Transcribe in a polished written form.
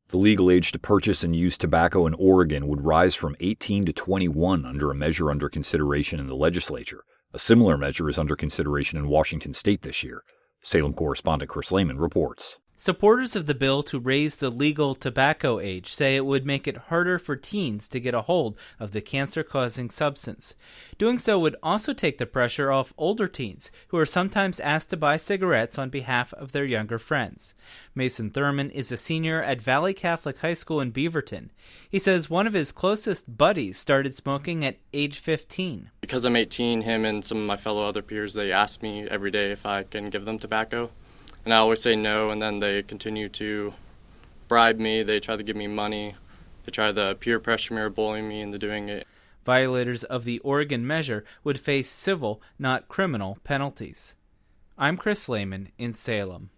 The legal age to purchase and use tobacco in Oregon would rise from 18 to 21 under a measure under consideration in the legislature. A similar measure is under consideration in Washington state this year. Salem correspondent Chris Lehman reports. Supporters of the bill to raise the legal tobacco age say it would make it harder for teens to get a hold of the cancer-causing substance. Doing so would also take the pressure off older teens, who are sometimes asked to buy cigarettes on behalf of their younger friends. Mason Thurman is a senior at Valley Catholic High School in Beaverton. He says one of his closest buddies started smoking at age 15. Because I'm 18, him and some of my fellow other peers, they ask me every day if I can give them tobacco. And I always say no, and then they continue to bribe me. They try to give me money. They try to peer pressure me or bully me into doing it. Violators of the Oregon measure would face civil, not criminal, penalties. I'm Chris Lehman in Salem.